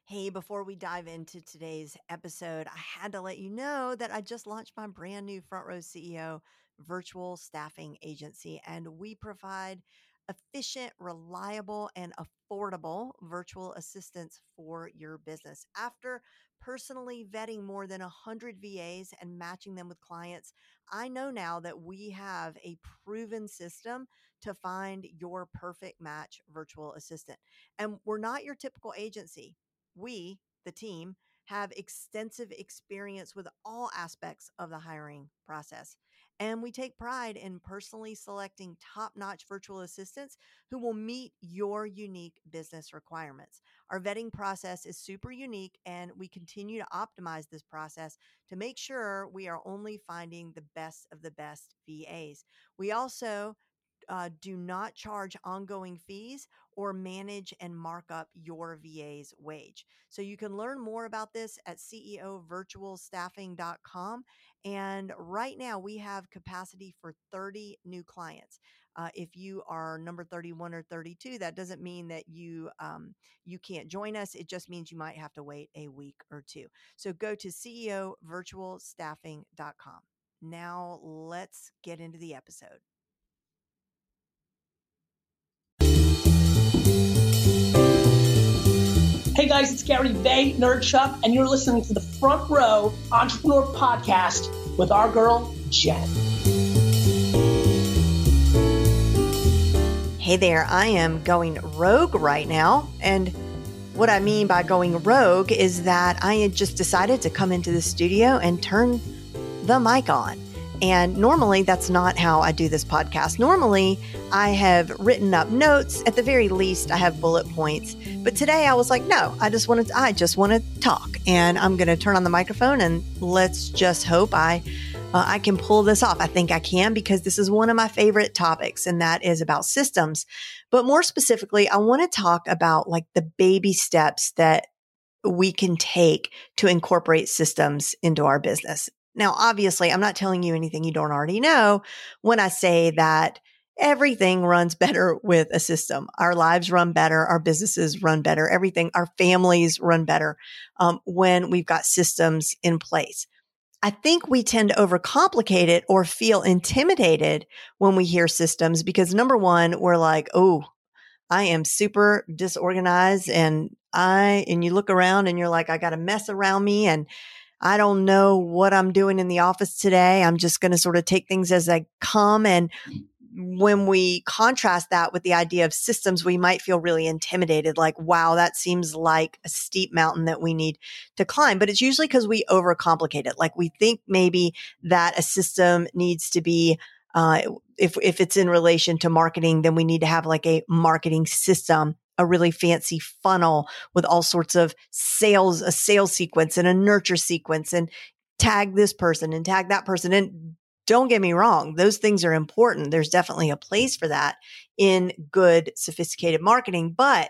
Hey, before we dive into today's episode, I had to let you know that I just launched my brand new Front Row CEO virtual staffing agency, and we provide efficient, reliable, and affordable virtual assistance for your business. After personally vetting more than 100 VAs and matching them with clients, I know now that we have a proven system to find your perfect match virtual assistant. And we're not your typical agency. We, the team, have extensive experience with all aspects of the hiring process. And we take pride in personally selecting top notch virtual assistants who will meet your unique business requirements. Our vetting process is super unique, and we continue to optimize this process to make sure we are only finding the best of the best VAs. We also do not charge ongoing fees or manage and mark up your VA's wage. So you can learn more about this at ceovirtualstaffing.com. And right now we have capacity for 30 new clients. If you are number 31 or 32, that doesn't mean that you can't join us. It just means you might have to wait a week or two. So go to ceovirtualstaffing.com. Now let's get into the episode. Hey guys, it's Gary Vaynerchuk, and you're listening to the Front Row Entrepreneur Podcast with our girl, Jen. Hey there, I am going rogue right now. And what I mean by going rogue is that I had just decided to come into the studio and turn the mic on. And normally that's not how I do this podcast. Normally I have written up notes. At the very least, I have bullet points. But today I was like, no, I just want to talk, and I'm going to turn on the microphone and let's just hope I can pull this off. I think I can, because this is one of my favorite topics, and that is about systems. But more specifically, I want to talk about like the baby steps that we can take to incorporate systems into our business. Now, obviously, I'm not telling you anything you don't already know when I say that everything runs better with a system. Our lives run better. Our businesses run better. Everything, our families run better when we've got systems in place. I think we tend to overcomplicate it or feel intimidated when we hear systems because, number one, we're like, oh, I am super disorganized, and you look around and you're like, I got a mess around me, and I don't know what I'm doing in the office today. I'm just going to sort of take things as they come. And when we contrast that with the idea of systems, we might feel really intimidated, like, wow, that seems like a steep mountain that we need to climb. But it's usually because we overcomplicate it. Like we think maybe that a system needs to be, if it's in relation to marketing, then we need to have like a marketing system, a really fancy funnel with all sorts of a sales sequence and a nurture sequence, and tag this person and tag that person. And don't get me wrong, those things are important. There's definitely a place for that in good, sophisticated marketing. But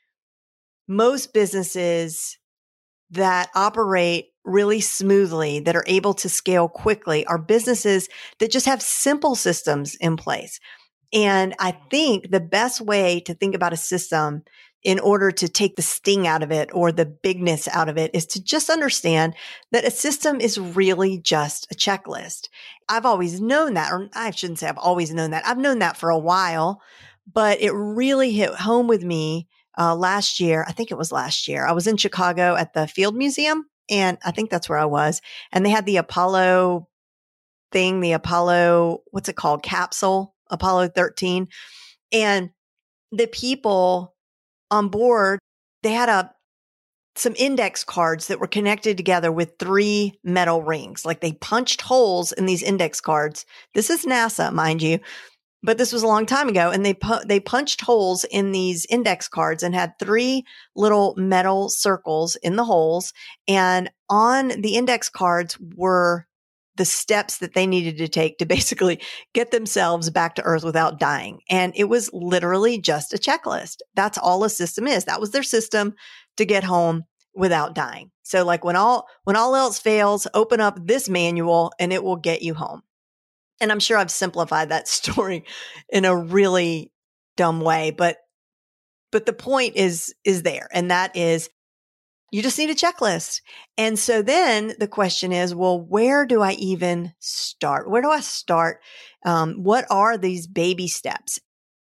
most businesses that operate really smoothly, that are able to scale quickly, are businesses that just have simple systems in place. And I think the best way to think about a system in order to take the sting out of it or the bigness out of it is to just understand that a system is really just a checklist. I've always known that, or I shouldn't say I've always known that. I've known that for a while, but it really hit home with me last year. I think it was last year. I was in Chicago at the Field Museum, and I think that's where I was. And they had the Apollo thing, what's it called? Capsule, Apollo 13. And the people on board, they had some index cards that were connected together with 3 metal rings. Like they punched holes in these index cards. This is NASA, mind you, but this was a long time ago. And they punched holes in these index cards and had 3 little metal circles in the holes. And on the index cards were the steps that they needed to take to basically get themselves back to Earth without dying. And it was literally just a checklist. That's all a system is. That was their system to get home without dying. So like when all else fails, open up this manual and it will get you home. And I'm sure I've simplified that story in a really dumb way, but the point is there. And that is, You just need a checklist. And so then the question is, well, where do I even start? Where do I start? What are these baby steps?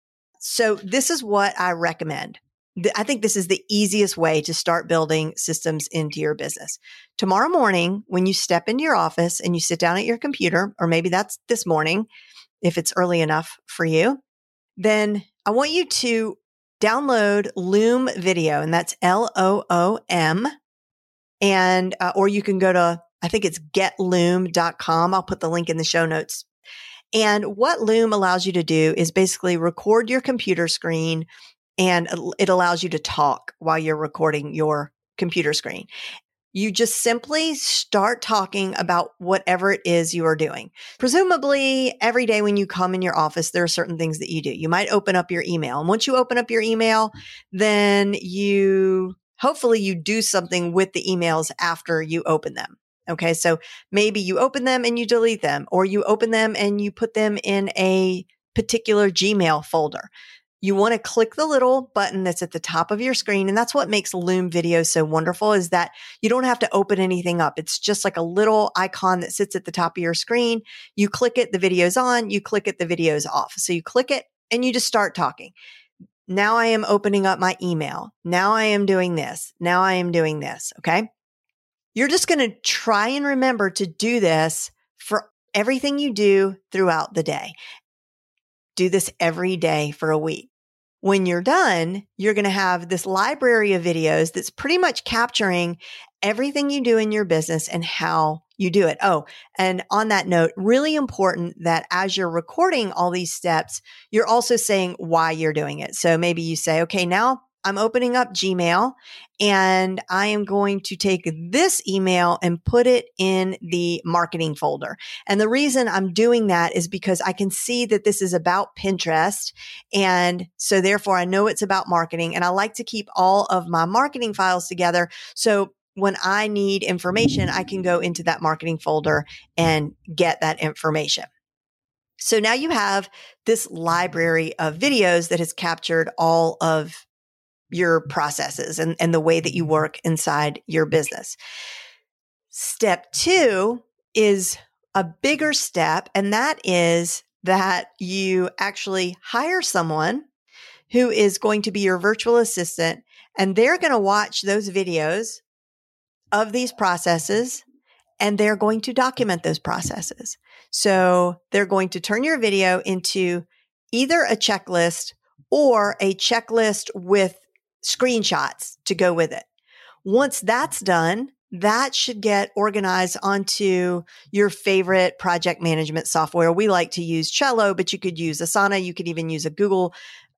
So this is what I recommend. I think this is the easiest way to start building systems into your business. Tomorrow morning, when you step into your office and you sit down at your computer, or maybe that's this morning, if it's early enough for you, then I want you to download Loom Video, and that's LOOM. And, or you can go to, I think it's getloom.com. I'll put the link in the show notes. And what Loom allows you to do is basically record your computer screen, and it allows you to talk while you're recording your computer screen. You just simply start talking about whatever it is you are doing. Presumably, every day when you come in your office, there are certain things that you do. You might open up your email. And once you open up your email, then hopefully you do something with the emails after you open them. Okay. So maybe you open them and you delete them, or you open them and you put them in a particular Gmail folder. You want to click the little button that's at the top of your screen. And that's what makes Loom Video so wonderful, is that you don't have to open anything up. It's just like a little icon that sits at the top of your screen. You click it, the video's on. You click it, the video's off. So you click it and you just start talking. Now I am opening up my email. Now I am doing this. Now I am doing this. Okay. You're just going to try and remember to do this for everything you do throughout the day. Do this every day for a week. When you're done, you're going to have this library of videos that's pretty much capturing everything you do in your business and how you do it. Oh, and on that note, really important that as you're recording all these steps, you're also saying why you're doing it. So maybe you say, okay, now I'm opening up Gmail and I am going to take this email and put it in the marketing folder. And the reason I'm doing that is because I can see that this is about Pinterest. And so therefore I know it's about marketing, and I like to keep all of my marketing files together. So when I need information, I can go into that marketing folder and get that information. So now you have this library of videos that has captured all of your processes and the way that you work inside your business. Step 2 is a bigger step, and that is that you actually hire someone who is going to be your virtual assistant, and they're going to watch those videos of these processes, and they're going to document those processes. So they're going to turn your video into either a checklist or a checklist with screenshots to go with it. Once that's done, that should get organized onto your favorite project management software. We like to use Trello, but you could use Asana. You could even use a Google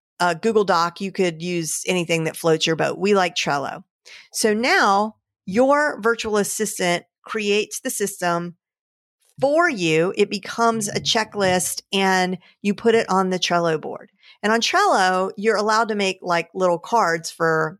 Doc. You could use anything that floats your boat. We like Trello. So now your virtual assistant creates the system for you. It becomes a checklist and you put it on the Trello board. And on Trello, you're allowed to make like little cards for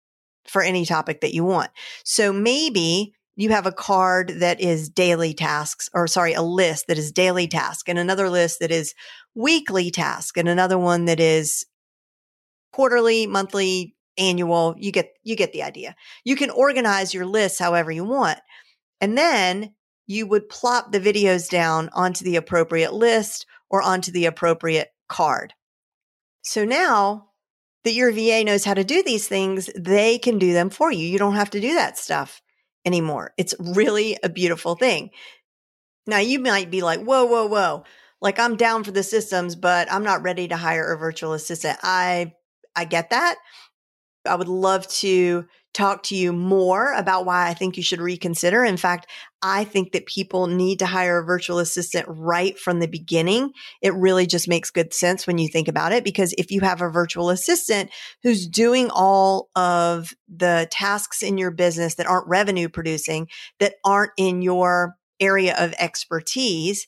any topic that you want. So maybe you have a card that is daily tasks, a list that is daily task, and another list that is weekly task, and another one that is quarterly, monthly, annual. You get the idea. You can organize your lists however you want. And then you would plop the videos down onto the appropriate list or onto the appropriate card. So now that your VA knows how to do these things, they can do them for you. You don't have to do that stuff anymore. It's really a beautiful thing. Now you might be like, whoa. Like, I'm down for the systems, but I'm not ready to hire a virtual assistant. I get that. I would love to talk to you more about why I think you should reconsider. In fact, I think that people need to hire a virtual assistant right from the beginning. It really just makes good sense when you think about it, because if you have a virtual assistant who's doing all of the tasks in your business that aren't revenue producing, that aren't in your area of expertise,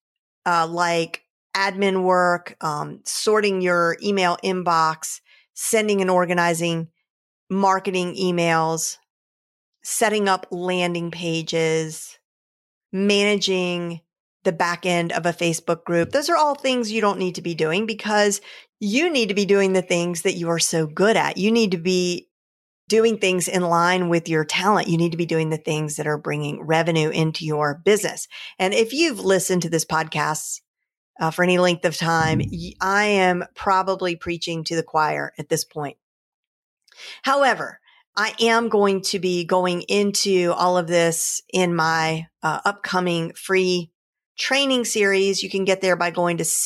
like admin work, sorting your email inbox, sending and organizing marketing emails, setting up landing pages, managing the back end of a Facebook group. Those are all things you don't need to be doing, because you need to be doing the things that you are so good at. You need to be doing things in line with your talent. You need to be doing the things that are bringing revenue into your business. And if you've listened to this podcast for any length of time, I am probably preaching to the choir at this point. However, I am going to be going into all of this in my upcoming free training series. You can get there by going to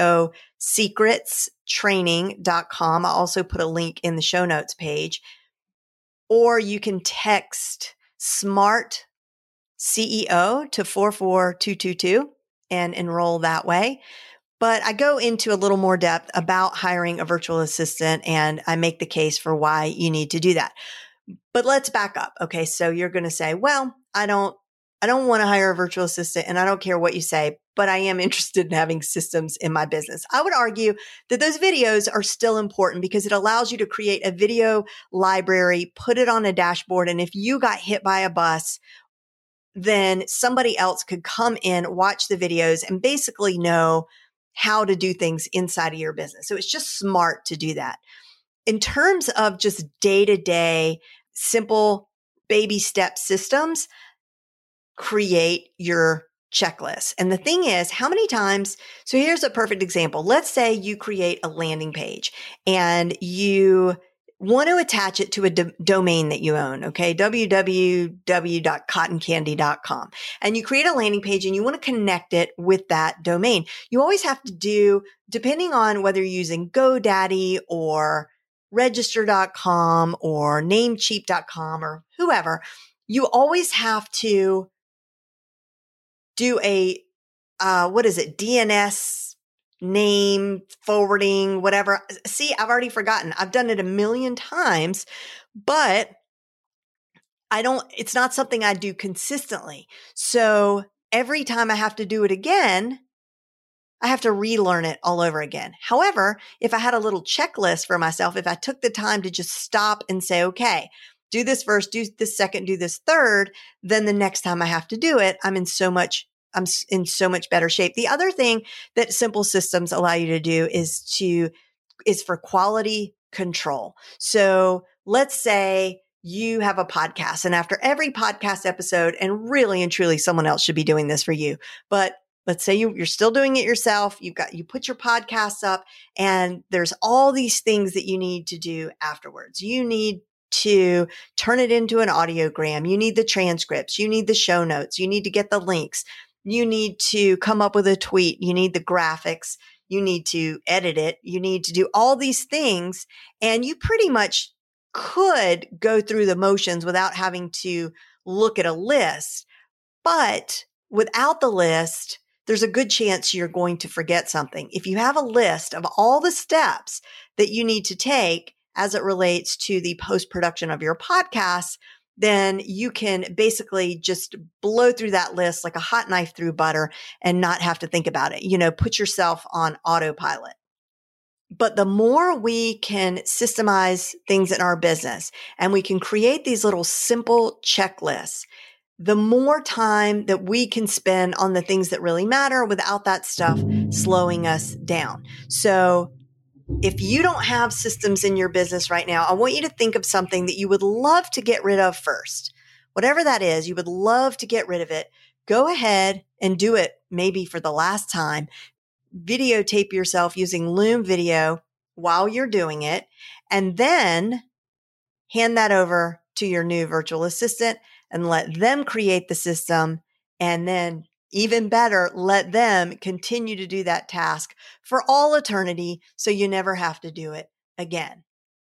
CEOsecretstraining.com. I'll also put a link in the show notes page. Or you can text SMART CEO to 44222 and enroll that way. But I go into a little more depth about hiring a virtual assistant, and I make the case for why you need to do that. But let's back up. Okay. So you're going to say, well, I don't want to hire a virtual assistant, and I don't care what you say, but I am interested in having systems in my business. I would argue that those videos are still important because it allows you to create a video library, put it on a dashboard. And if you got hit by a bus, then somebody else could come in, watch the videos, and basically know how to do things inside of your business. So it's just smart to do that. In terms of just day-to-day, simple baby step systems, create your checklist. And the thing is, how many times, so here's a perfect example. Let's say you create a landing page and you want to attach it to a domain that you own, okay? www.cottoncandy.com. And you create a landing page and you want to connect it with that domain. You always have to do, depending on whether you're using GoDaddy or register.com or namecheap.com or whoever, you always have to do a, DNS name forwarding, whatever. See, I've already forgotten. I've done it a million times, but it's not something I do consistently. So every time I have to do it again, I have to relearn it all over again. However, if I had a little checklist for myself, if I took the time to just stop and say, okay, do this first, do this second, do this third, then the next time I have to do it, I'm in so much better shape. The other thing that simple systems allow you to do is for quality control. So let's say you have a podcast, and after every podcast episode, and really and truly someone else should be doing this for you, but let's say you're still doing it yourself. You put your podcasts up, and there's all these things that you need to do afterwards. You need to turn it into an audiogram. You need the transcripts. You need the show notes. You need to get the links. You need to come up with a tweet. You need the graphics. You need to edit it. You need to do all these things. And you pretty much could go through the motions without having to look at a list. But without the list, there's a good chance you're going to forget something. If you have a list of all the steps that you need to take as it relates to the post-production of your podcast, then you can basically just blow through that list like a hot knife through butter and not have to think about it. Put yourself on autopilot. But the more we can systemize things in our business and we can create these little simple checklists, the more time that we can spend on the things that really matter without that stuff slowing us down. So if you don't have systems in your business right now, I want you to think of something that you would love to get rid of first. Whatever that is, you would love to get rid of it. Go ahead and do it maybe for the last time. Videotape yourself using Loom Video while you're doing it, and then hand that over to your new virtual assistant and let them create the system. And then even better, let them continue to do that task for all eternity so you never have to do it again.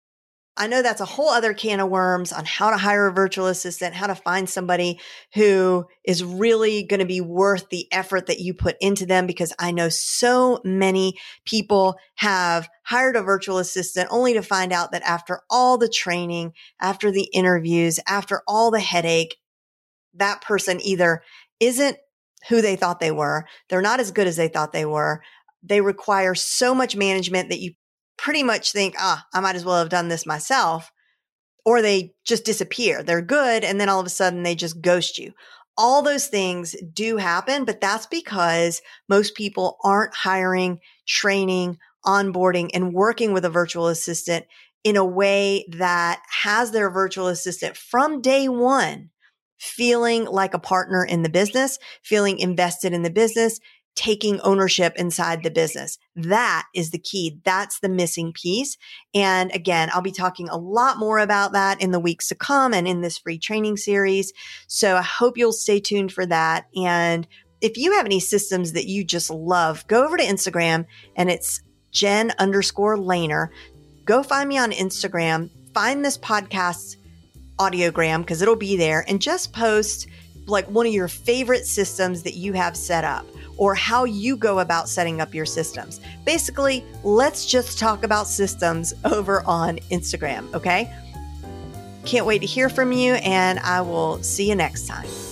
I know that's a whole other can of worms on how to hire a virtual assistant, how to find somebody who is really going to be worth the effort that you put into them, because I know so many people have hired a virtual assistant only to find out that after all the training, after the interviews, after all the headache, that person either isn't who they thought they were, they're not as good as they thought they were, they require so much management that you pretty much think, I might as well have done this myself, or they just disappear. They're good, and then all of a sudden they just ghost you. All those things do happen, but that's because most people aren't hiring, training, onboarding, and working with a virtual assistant in a way that has their virtual assistant from day one feeling like a partner in the business, feeling invested in the business, taking ownership inside the business. That is the key. That's the missing piece. And again, I'll be talking a lot more about that in the weeks to come and in this free training series. So I hope you'll stay tuned for that. And if you have any systems that you just love, go over to Instagram and it's Jen_Lehner. Go find me on Instagram, find this podcast's audiogram because it'll be there, and just post like one of your favorite systems that you have set up or how you go about setting up your systems. Basically, let's just talk about systems over on Instagram, okay? Can't wait to hear from you, and I will see you next time.